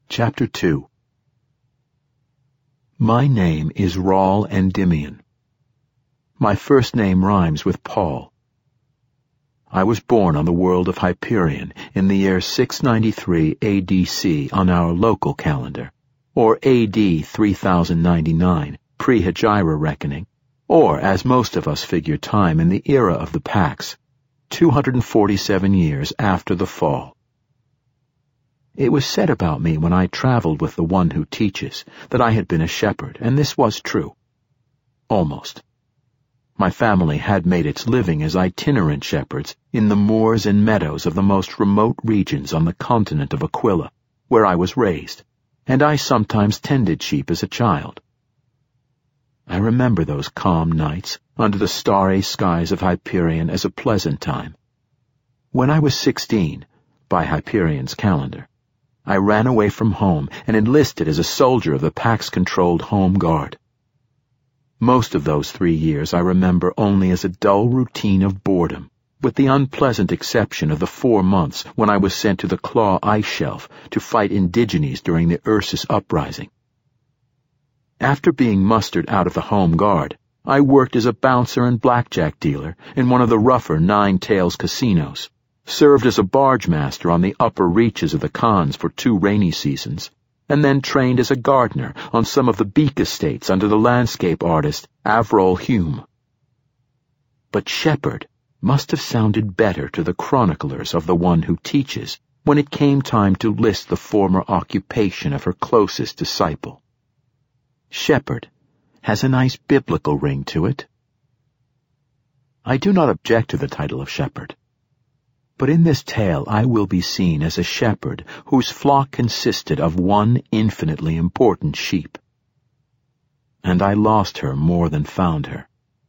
Chapter 2. My name is Rawl Endymion. My first name rhymes with Paul. I was born on the world of Hyperion in the year 693 ADC on our local calendar, or AD 3099 pre-Hejira reckoning, or, as most of us figure time in the era of the Pax, 247 years after the fall. It was said about me when I traveled with the one who teaches that I had been a shepherd, and this was true. Almost. My family had made its living as itinerant shepherds in the moors and meadows of the most remote regions on the continent of Aquila, where I was raised, and I sometimes tended sheep as a child. I remember those calm nights under the starry skies of Hyperion as a pleasant time. When I was 16, by Hyperion's calendar, I ran away from home and enlisted as a soldier of the Pax-controlled Home Guard. Most of those 3 years I remember only as a dull routine of boredom, with the unpleasant exception of the 4 months when I was sent to the Claw Ice Shelf to fight Indigenes during the Ursus Uprising. After being mustered out of the Home Guard, I worked as a bouncer and blackjack dealer in one of the rougher Nine Tails casinos, served as a barge master on the upper reaches of the Khans for 2 rainy seasons, and then trained as a gardener on some of the Beak estates under the landscape artist Avril Hume. But shepherd must have sounded better to the chroniclers of the one who teaches when it came time to list the former occupation of her closest disciple. Shepherd has a nice biblical ring to it. I do not object to the title of shepherd. But in this tale I will be seen as a shepherd whose flock consisted of one infinitely important sheep. And I lost her more than found her.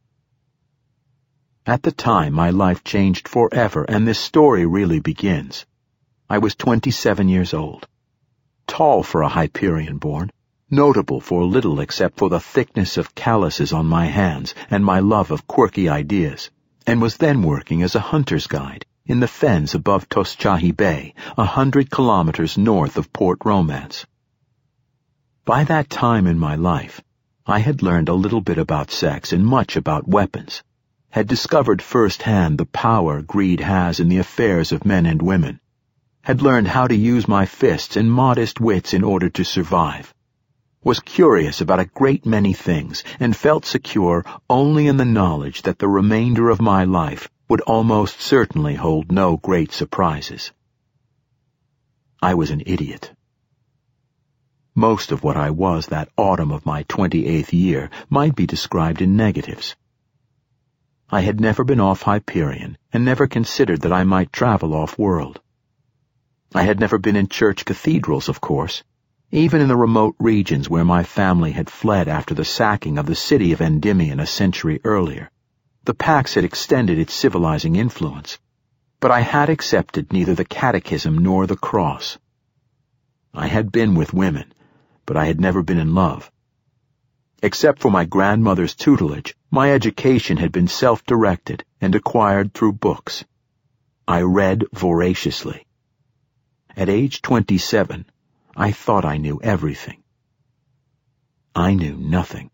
At the time my life changed forever, and this story really begins. I was 27 years old, tall for a Hyperion-born, notable for little except for the thickness of calluses on my hands and my love of quirky ideas, and was then working as a hunter's guide in the fens above Toschahi Bay, 100 kilometers north of Port Romance. By that time in my life, I had learned a little bit about sex and much about weapons, had discovered firsthand the power greed has in the affairs of men and women, had learned how to use my fists and modest wits in order to survive, was curious about a great many things, and felt secure only in the knowledge that the remainder of my life would almost certainly hold no great surprises. I was an idiot. Most of what I was that autumn of my 28th year might be described in negatives. I had never been off Hyperion, and never considered that I might travel off-world. I had never been in church cathedrals, of course, even in the remote regions where my family had fled after the sacking of the city of Endymion a century earlier. The Pax had extended its civilizing influence, but I had accepted neither the catechism nor the cross. I had been with women, but I had never been in love. Except for my grandmother's tutelage, my education had been self-directed and acquired through books. I read voraciously. At age 27, I thought I knew everything. I knew nothing.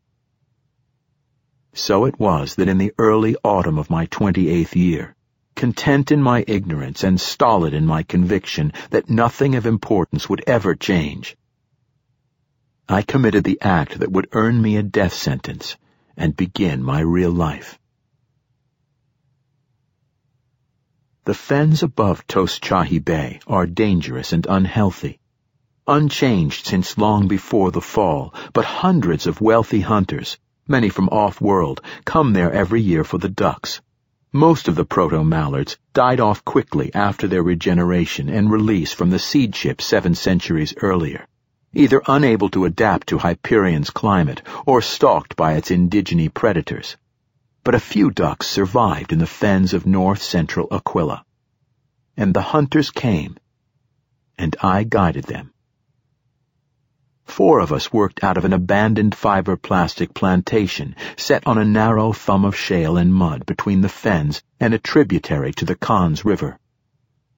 So it was that in the early autumn of my 28th year, content in my ignorance and stolid in my conviction that nothing of importance would ever change, I committed the act that would earn me a death sentence and begin my real life. The fens above Toschahi Bay are dangerous and unhealthy, unchanged since long before the fall, but hundreds of wealthy hunters, many from off-world, come there every year for the ducks. Most of the proto-mallards died off quickly after their regeneration and release from the seed ship 7 centuries earlier, either unable to adapt to Hyperion's climate or stalked by its indigene predators. But a few ducks survived in the fens of north-central Aquila. And the hunters came, and I guided them. 4 of us worked out of an abandoned fiber-plastic plantation set on a narrow thumb of shale and mud between the fens and a tributary to the Khans River.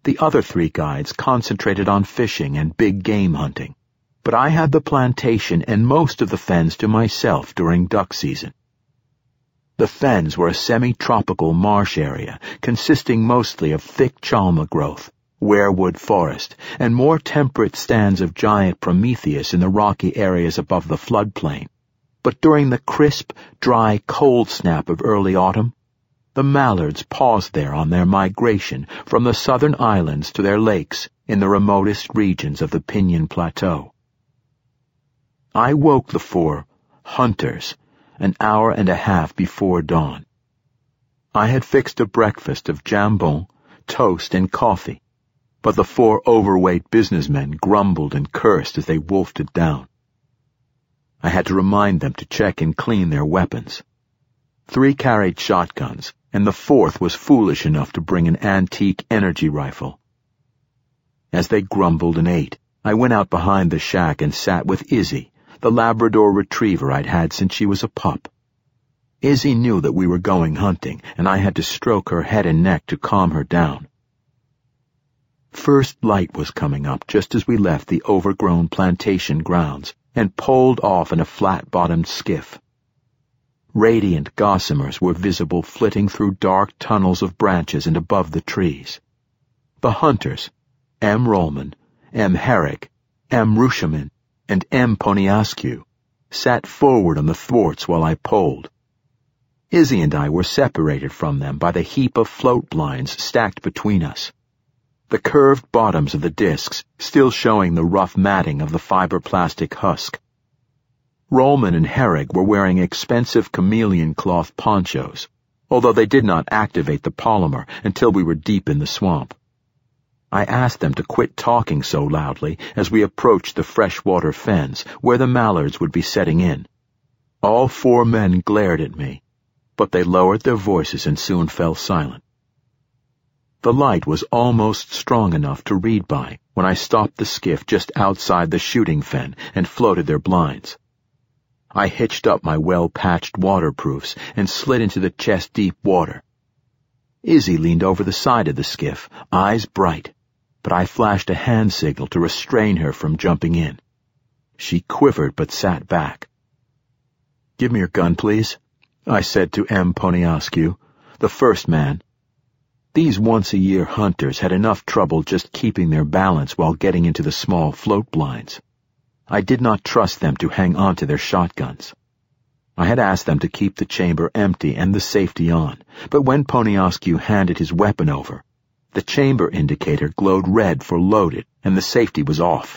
The other 3 guides concentrated on fishing and big game hunting, but I had the plantation and most of the fens to myself during duck season. The fens were a semi-tropical marsh area consisting mostly of thick chalma growth, weirwood forest, and more temperate stands of giant Prometheus in the rocky areas above the floodplain. But during the crisp, dry, cold snap of early autumn, the mallards paused there on their migration from the southern islands to their lakes in the remotest regions of the Pinyon Plateau. I woke the 4 hunters an hour and a half before dawn. I had fixed a breakfast of jambon, toast, and coffee, but the 4 overweight businessmen grumbled and cursed as they wolfed it down. I had to remind them to check and clean their weapons. 3 carried shotguns, and the 4th was foolish enough to bring an antique energy rifle. As they grumbled and ate, I went out behind the shack and sat with Izzy, the Labrador retriever I'd had since she was a pup. Izzy knew that we were going hunting, and I had to stroke her head and neck to calm her down. First light was coming up just as we left the overgrown plantation grounds and poled off in a flat-bottomed skiff. Radiant gossamers were visible flitting through dark tunnels of branches and above the trees. The hunters, M. Rollman, M. Herrick, M. Rushaman, and M. Poniascu, sat forward on the thwarts while I poled. Izzy and I were separated from them by the heap of float blinds stacked between us, the curved bottoms of the discs still showing the rough matting of the fiber-plastic husk. Rollman and Herrig were wearing expensive chameleon cloth ponchos, although they did not activate the polymer until we were deep in the swamp. I asked them to quit talking so loudly as we approached the freshwater fens where the mallards would be setting in. All 4 men glared at me, but they lowered their voices and soon fell silent. The light was almost strong enough to read by when I stopped the skiff just outside the shooting fen and floated their blinds. I hitched up my well-patched waterproofs and slid into the chest-deep water. Izzy leaned over the side of the skiff, eyes bright, but I flashed a hand signal to restrain her from jumping in. She quivered but sat back. "Give me your gun, please," I said to M. Poniascu, the first man. These once-a-year hunters had enough trouble just keeping their balance while getting into the small float blinds. I did not trust them to hang on to their shotguns. I had asked them to keep the chamber empty and the safety on, but when Poniascu handed his weapon over, the chamber indicator glowed red for loaded and the safety was off.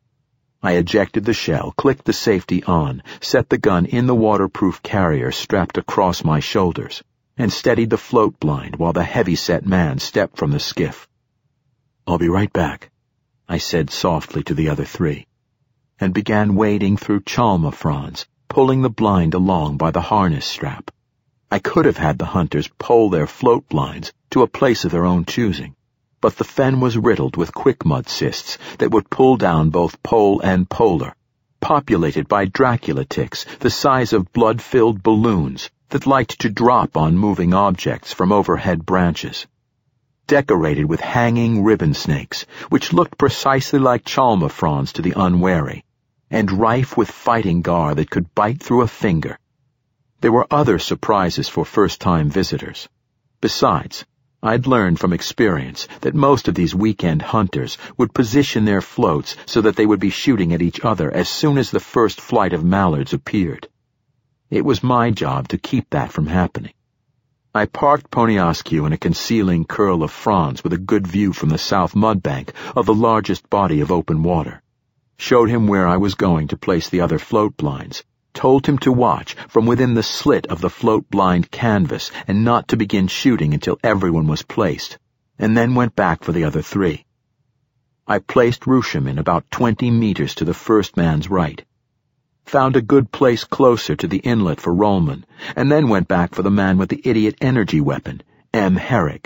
I ejected the shell, clicked the safety on, set the gun in the waterproof carrier strapped across my shoulders, and steadied the float blind while the heavy-set man stepped from the skiff. "I'll be right back," I said softly to the other 3, and began wading through chalma fronds, pulling the blind along by the harness strap. I could have had the hunters pole their float blinds to a place of their own choosing, but the fen was riddled with quickmud cysts that would pull down both pole and polar, populated by Dracula ticks the size of blood-filled balloons that liked to drop on moving objects from overhead branches, decorated with hanging ribbon snakes, which looked precisely like chalma fronds to the unwary, and rife with fighting gar that could bite through a finger. There were other surprises for first-time visitors. Besides, I'd learned from experience that most of these weekend hunters would position their floats so that they would be shooting at each other as soon as the first flight of mallards appeared. It was my job to keep that from happening. I parked Poniascu in a concealing curl of fronds with a good view from the south mudbank of the largest body of open water, showed him where I was going to place the other float blinds, told him to watch from within the slit of the float blind canvas and not to begin shooting until everyone was placed, and then went back for the other 3. I placed Rushaman about 20 meters to the first man's right, found a good place closer to the inlet for Rollman, and then went back for the man with the idiot energy weapon, M. Herrick.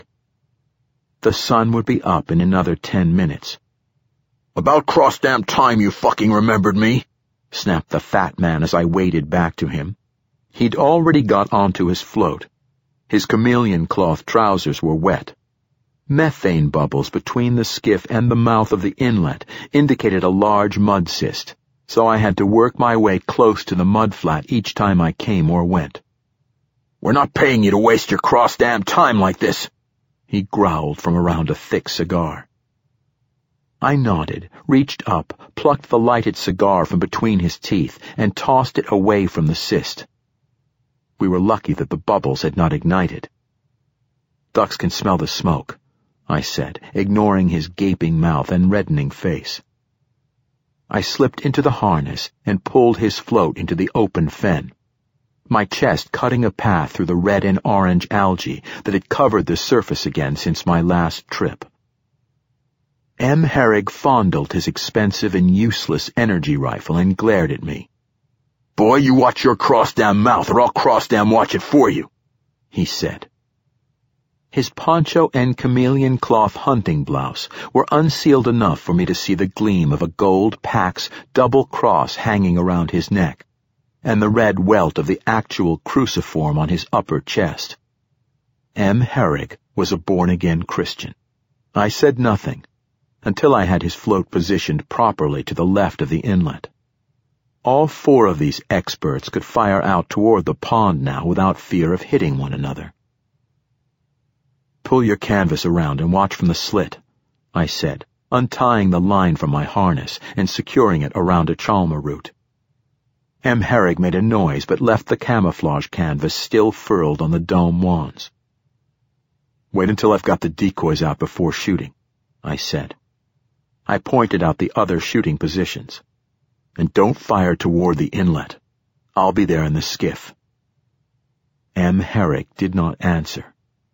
The sun would be up in another 10 minutes. "About cross-damn time you fucking remembered me," snapped the fat man as I waded back to him. He'd already got onto his float. His chameleon cloth trousers were wet. Methane bubbles between the skiff and the mouth of the inlet indicated a large mud cyst, so I had to work my way close to the mudflat each time I came or went. "We're not paying you to waste your cross-damn time like this," he growled from around a thick cigar. I nodded, reached up, plucked the lighted cigar from between his teeth, and tossed it away from the cyst. We were lucky that the bubbles had not ignited. "Ducks can smell the smoke," I said, ignoring his gaping mouth and reddening face. I slipped into the harness and pulled his float into the open fen, my chest cutting a path through the red and orange algae that had covered the surface again since my last trip. M. Herrig fondled his expensive and useless energy rifle and glared at me. "Boy, you watch your cross-damn mouth or I'll cross-damn watch it for you," he said. His poncho and chameleon cloth hunting blouse were unsealed enough for me to see the gleam of a gold Pax double cross hanging around his neck, and the red welt of the actual cruciform on his upper chest. M. Herrig was a born-again Christian. I said nothing until I had his float positioned properly to the left of the inlet. All four of these experts could fire out toward the pond now without fear of hitting one another. "Pull your canvas around and watch from the slit," I said, untying the line from my harness and securing it around a chalma root. M. Herrig made a noise but left the camouflage canvas still furled on the dome wands. "Wait until I've got the decoys out before shooting," I said. I pointed out the other shooting positions. "And don't fire toward the inlet. I'll be there in the skiff." M. Herrig did not answer.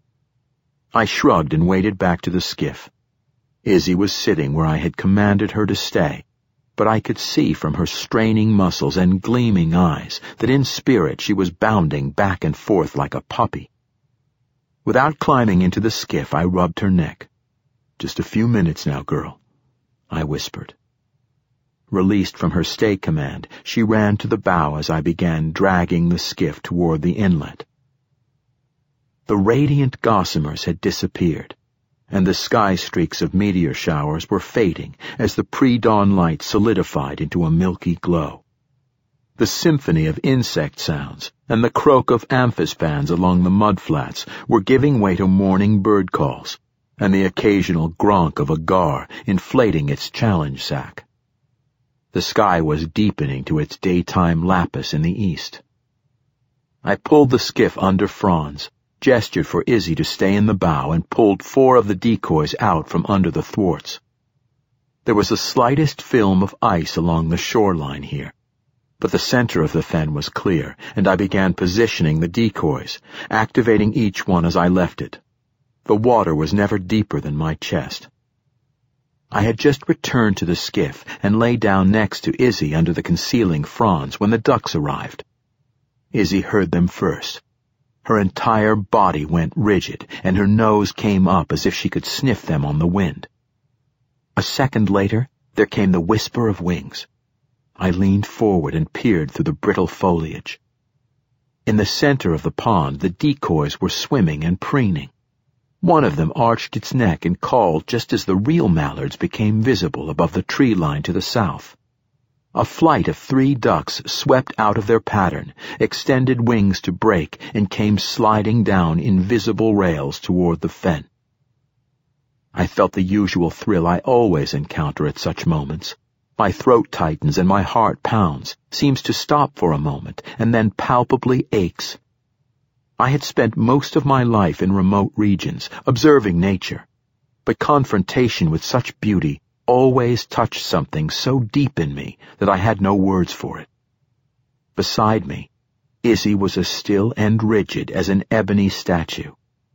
I shrugged and waded back to the skiff. Izzy was sitting where I had commanded her to stay, but I could see from her straining muscles and gleaming eyes that in spirit she was bounding back and forth like a puppy. Without climbing into the skiff, I rubbed her neck. "Just a few minutes now, girl," I whispered. Released from her stay command, she ran to the bow as I began dragging the skiff toward the inlet. The radiant gossamers had disappeared, and the sky streaks of meteor showers were fading as the pre-dawn light solidified into a milky glow. The symphony of insect sounds and the croak of amphispans along the mudflats were giving way to morning bird calls, and the occasional gronk of a gar inflating its challenge sack. The sky was deepening to its daytime lapis in the east. I pulled the skiff under fronds, gestured for Izzy to stay in the bow, and pulled 4 of the decoys out from under the thwarts. There was the slightest film of ice along the shoreline here, but the center of the fen was clear, and I began positioning the decoys, activating each one as I left it. The water was never deeper than my chest. I had just returned to the skiff and lay down next to Izzy under the concealing fronds when the ducks arrived. Izzy heard them first. Her entire body went rigid, and her nose came up as if she could sniff them on the wind. A second later, there came the whisper of wings. I leaned forward and peered through the brittle foliage. In the center of the pond, the decoys were swimming and preening. One of them arched its neck and called just as the real mallards became visible above the tree line to the south. A flight of 3 ducks swept out of their pattern, extended wings to break, and came sliding down invisible rails toward the fen. I felt the usual thrill I always encounter at such moments. My throat tightens and my heart pounds, seems to stop for a moment, and then palpably aches. I had spent most of my life in remote regions, observing nature, but confrontation with such beauty always touched something so deep in me that I had no words for it. Beside me, Izzy was as still and rigid as an ebony statue.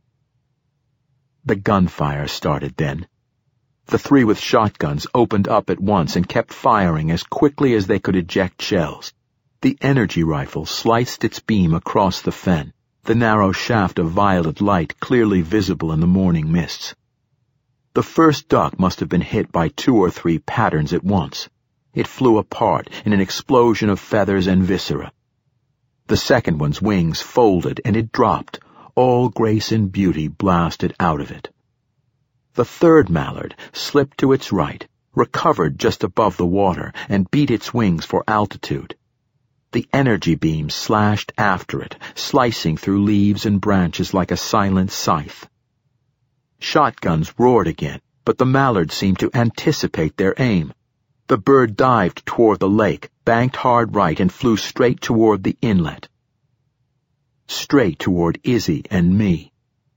The gunfire started then. The 3 with shotguns opened up at once and kept firing as quickly as they could eject shells. The energy rifle sliced its beam across the fen, the narrow shaft of violet light clearly visible in the morning mists. The first duck must have been hit by 2 or 3 patterns at once. It flew apart in an explosion of feathers and viscera. The second one's wings folded and it dropped, all grace and beauty blasted out of it. The third mallard slipped to its right, recovered just above the water, and beat its wings for altitude. The energy beam slashed after it, slicing through leaves and branches like a silent scythe. Shotguns roared again, but the mallard seemed to anticipate their aim. The bird dived toward the lake, banked hard right, and flew straight toward the inlet. Straight toward Izzy and me.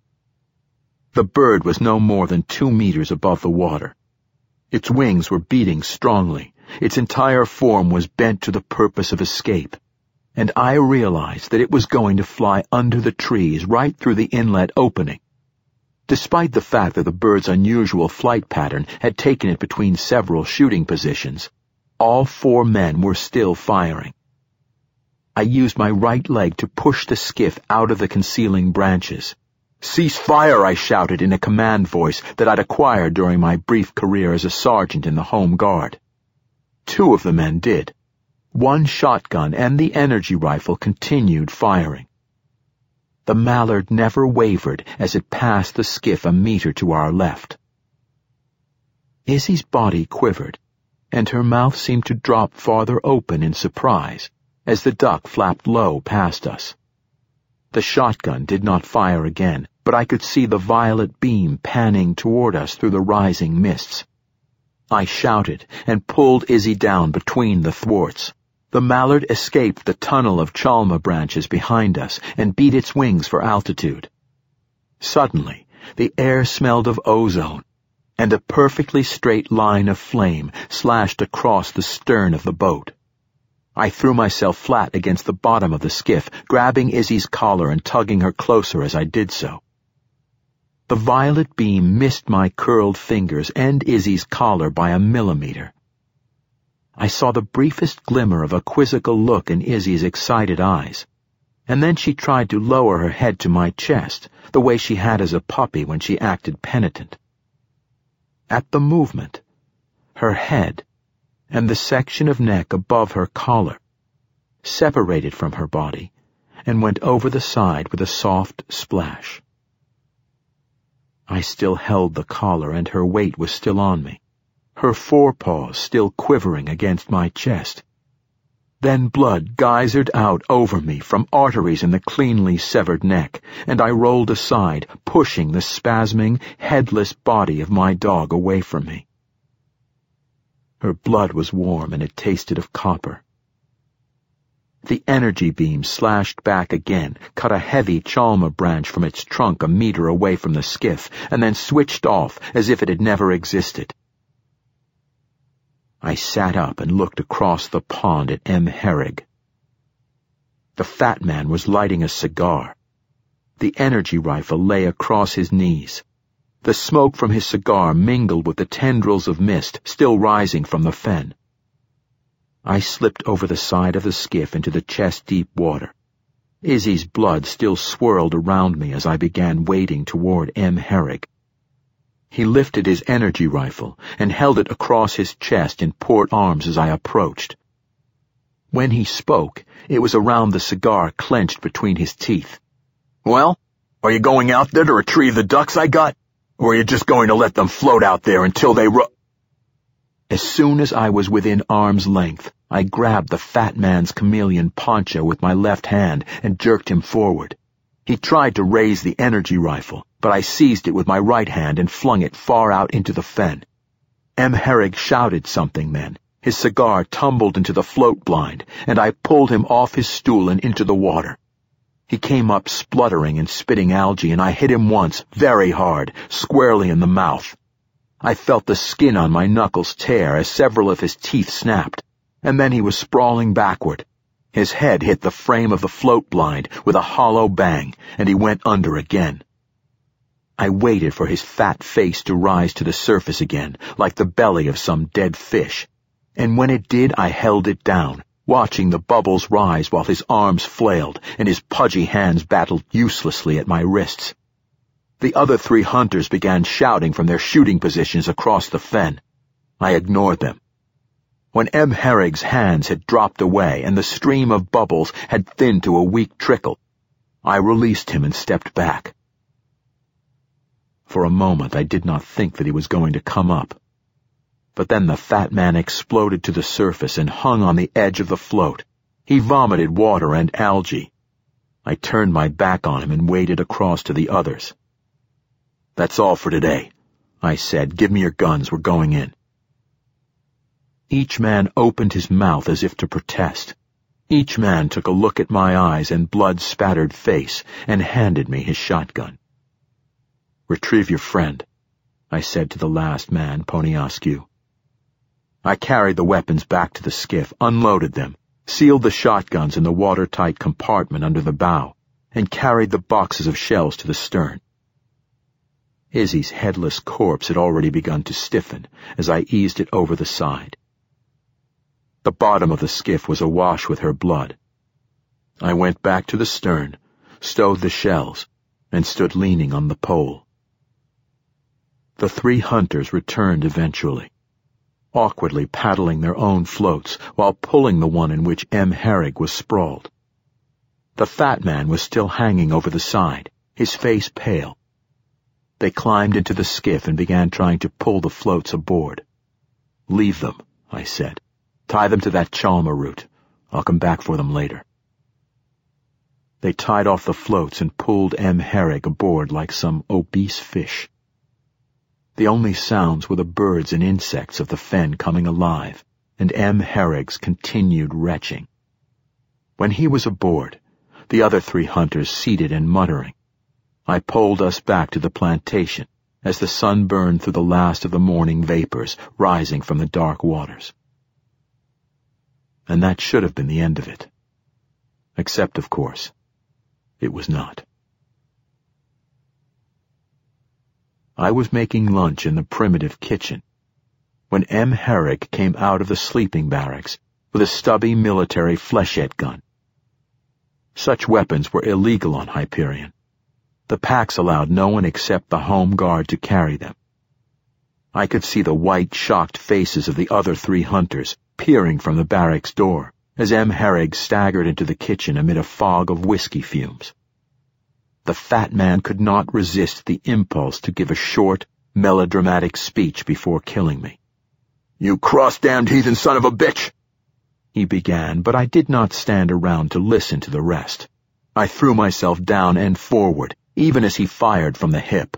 The bird was no more than 2 meters above the water. Its wings were beating strongly. Its entire form was bent to the purpose of escape, and I realized that it was going to fly under the trees right through the inlet opening. Despite the fact that the bird's unusual flight pattern had taken it between several shooting positions, all 4 men were still firing. I used my right leg to push the skiff out of the concealing branches. "Cease fire," I shouted in a command voice that I'd acquired during my brief career as a sergeant in the Home Guard. 2 of the men did. 1 shotgun and the energy rifle continued firing. The mallard never wavered as it passed the skiff a meter to our left. Izzy's body quivered, and her mouth seemed to drop farther open in surprise as the duck flapped low past us. The shotgun did not fire again, but I could see the violet beam panning toward us through the rising mists. I shouted and pulled Izzy down between the thwarts. The mallard escaped the tunnel of chalma branches behind us and beat its wings for altitude. Suddenly, the air smelled of ozone, and a perfectly straight line of flame slashed across the stern of the boat. I threw myself flat against the bottom of the skiff, grabbing Izzy's collar and tugging her closer as I did so. The violet beam missed my curled fingers and Izzy's collar by a millimeter. I saw the briefest glimmer of a quizzical look in Izzy's excited eyes, and then she tried to lower her head to my chest, the way she had as a puppy when she acted penitent. At the movement, her head and the section of neck above her collar separated from her body and went over the side with a soft splash. I still held the collar, and her weight was still on me, her forepaws still quivering against my chest. Then blood geysered out over me from arteries in the cleanly severed neck, and I rolled aside, pushing the spasming, headless body of my dog away from me. Her blood was warm, and it tasted of copper. The energy beam slashed back again, cut a heavy chalma branch from its trunk a meter away from the skiff, and then switched off as if it had never existed. I sat up and looked across the pond at M. Herrig. The fat man was lighting a cigar. The energy rifle lay across his knees. The smoke from his cigar mingled with the tendrils of mist still rising from the fen. I slipped over the side of the skiff into the chest-deep water. Izzy's blood still swirled around me as I began wading toward M. Herrig. He lifted his energy rifle and held it across his chest in port arms as I approached. When he spoke, it was around the cigar clenched between his teeth. "Well, are you going out there to retrieve the ducks I got? Or are you just going to let them float out there until they As soon as I was within arm's length, I grabbed the fat man's chameleon poncho with my left hand and jerked him forward. He tried to raise the energy rifle, but I seized it with my right hand and flung it far out into the fen. M. Herrig shouted something then. His cigar tumbled into the float blind, and I pulled him off his stool and into the water. He came up spluttering and spitting algae, and I hit him once, very hard, squarely in the mouth. I felt the skin on my knuckles tear as several of his teeth snapped, and then he was sprawling backward. His head hit the frame of the float blind with a hollow bang, and he went under again. I waited for his fat face to rise to the surface again, like the belly of some dead fish, and when it did, I held it down, watching the bubbles rise while his arms flailed and his pudgy hands battled uselessly at my wrists. The other 3 hunters began shouting from their shooting positions across the fen. I ignored them. When M. Herrig's hands had dropped away and the stream of bubbles had thinned to a weak trickle, I released him and stepped back. For a moment I did not think that he was going to come up. But then the fat man exploded to the surface and hung on the edge of the float. He vomited water and algae. I turned my back on him and waded across to the others. "That's all for today," I said. "Give me your guns. We're going in." Each man opened his mouth as if to protest. Each man took a look at my eyes and blood-spattered face and handed me his shotgun. "Retrieve your friend," I said to the last man, Poniascu. I carried the weapons back to the skiff, unloaded them, sealed the shotguns in the watertight compartment under the bow, and carried the boxes of shells to the stern. Izzy's headless corpse had already begun to stiffen as I eased it over the side. The bottom of the skiff was awash with her blood. I went back to the stern, stowed the shells, and stood leaning on the pole. The 3 hunters returned eventually, awkwardly paddling their own floats while pulling the one in which M. Herrig was sprawled. The fat man was still hanging over the side, his face pale. They climbed into the skiff and began trying to pull the floats aboard. "Leave them," I said. "Tie them to that Chalma root. I'll come back for them later." They tied off the floats and pulled M. Herrig aboard like some obese fish. The only sounds were the birds and insects of the fen coming alive, and M. Herrig's continued retching. When he was aboard, the other 3 hunters seated and muttering, I poled us back to the plantation as the sun burned through the last of the morning vapors rising from the dark waters. And that should have been the end of it. Except, of course, it was not. I was making lunch in the primitive kitchen when M. Herrig came out of the sleeping barracks with a stubby military flechette gun. Such weapons were illegal on Hyperion. The packs allowed no one except the home guard to carry them. I could see the white, shocked faces of the other 3 hunters peering from the barracks door as M. Herrig staggered into the kitchen amid a fog of whiskey fumes. The fat man could not resist the impulse to give a short, melodramatic speech before killing me. "You cross-damned heathen son of a bitch!" he began, but I did not stand around to listen to the rest. I threw myself down and forward, even as he fired from the hip.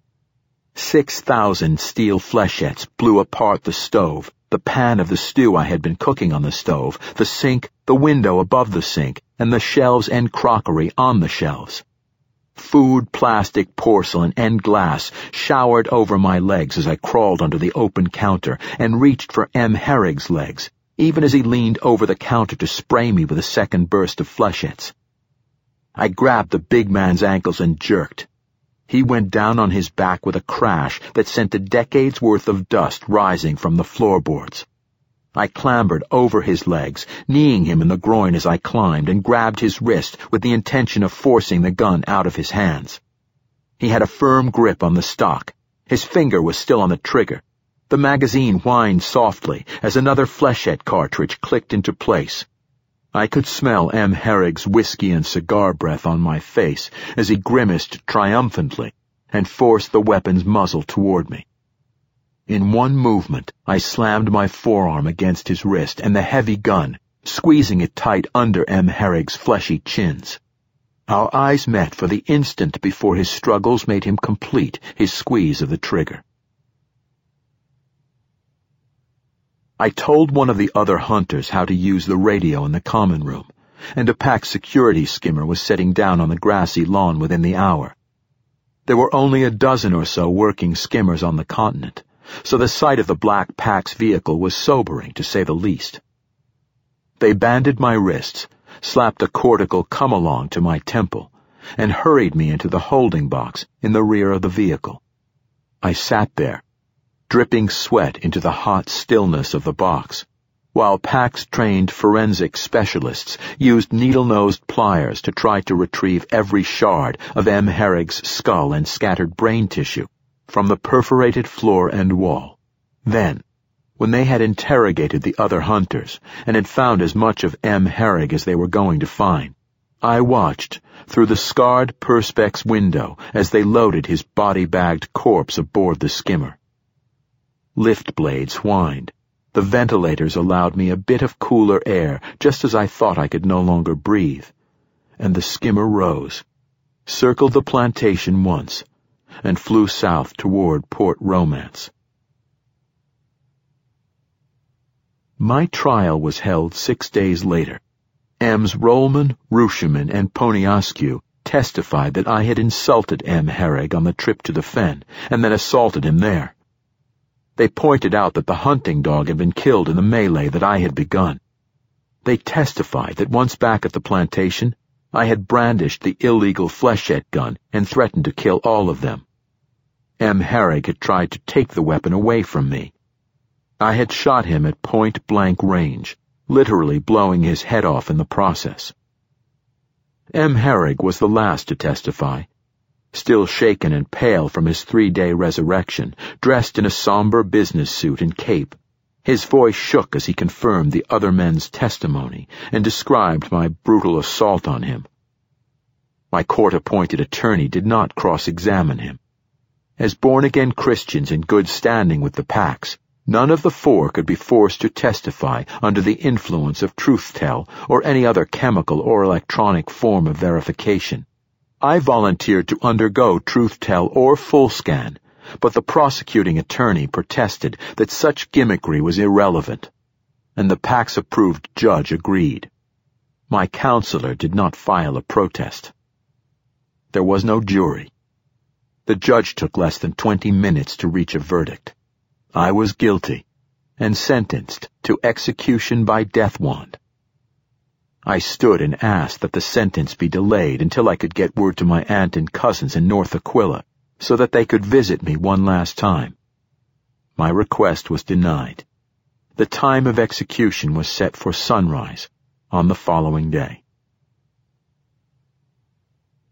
6,000 steel flechettes blew apart the stove, the pan of the stew I had been cooking on the stove, the sink, the window above the sink, and the shelves and crockery on the shelves. Food, plastic, porcelain, and glass showered over my legs as I crawled under the open counter and reached for M. Herrig's legs, even as he leaned over the counter to spray me with a second burst of flechettes. I grabbed the big man's ankles and jerked. He went down on his back with a crash that sent a decade's worth of dust rising from the floorboards. I clambered over his legs, kneeing him in the groin as I climbed, and grabbed his wrist with the intention of forcing the gun out of his hands. He had a firm grip on the stock. His finger was still on the trigger. The magazine whined softly as another flechette cartridge clicked into place. I could smell M. Herrig's whiskey and cigar breath on my face as he grimaced triumphantly and forced the weapon's muzzle toward me. In one movement, I slammed my forearm against his wrist and the heavy gun, squeezing it tight under M. Herrig's fleshy chins. Our eyes met for the instant before his struggles made him complete his squeeze of the trigger. I told one of the other hunters how to use the radio in the common room, and a pack security skimmer was setting down on the grassy lawn within the hour. There were only a dozen or so working skimmers on the continent, so the sight of the black pack's vehicle was sobering, to say the least. They banded my wrists, slapped a cortical come-along to my temple, and hurried me into the holding box in the rear of the vehicle. I sat there, dripping sweat into the hot stillness of the box, while PAC's trained forensic specialists used needle-nosed pliers to try to retrieve every shard of M. Herrig's skull and scattered brain tissue from the perforated floor and wall. Then, when they had interrogated the other hunters and had found as much of M. Herrig as they were going to find, I watched through the scarred perspex window as they loaded his body-bagged corpse aboard the skimmer. Lift blades whined. The ventilators allowed me a bit of cooler air just as I thought I could no longer breathe. And the skimmer rose, circled the plantation once, and flew south toward Port Romance. My trial was held 6 days later. M's Rollman, Ruscherman, and Poniascu testified that I had insulted M. Herrig on the trip to the fen, and then assaulted him there. They pointed out that the hunting dog had been killed in the melee that I had begun. They testified that once back at the plantation, I had brandished the illegal flechette gun and threatened to kill all of them. M. Herrig had tried to take the weapon away from me. I had shot him at point-blank range, literally blowing his head off in the process. M. Herrig was the last to testify, still shaken and pale from his 3-day resurrection, dressed in a somber business suit and cape. His voice shook as he confirmed the other men's testimony and described my brutal assault on him. My court-appointed attorney did not cross-examine him. As born-again Christians in good standing with the Pax, none of the 4 could be forced to testify under the influence of truth-tell or any other chemical or electronic form of verification. I volunteered to undergo truth-tell or full scan, but the prosecuting attorney protested that such gimmickry was irrelevant, and the Pax-approved judge agreed. My counselor did not file a protest. There was no jury. The judge took less than 20 minutes to reach a verdict. I was guilty and sentenced to execution by death wand. I stood and asked that the sentence be delayed until I could get word to my aunt and cousins in North Aquila so that they could visit me one last time. My request was denied. The time of execution was set for sunrise on the following day.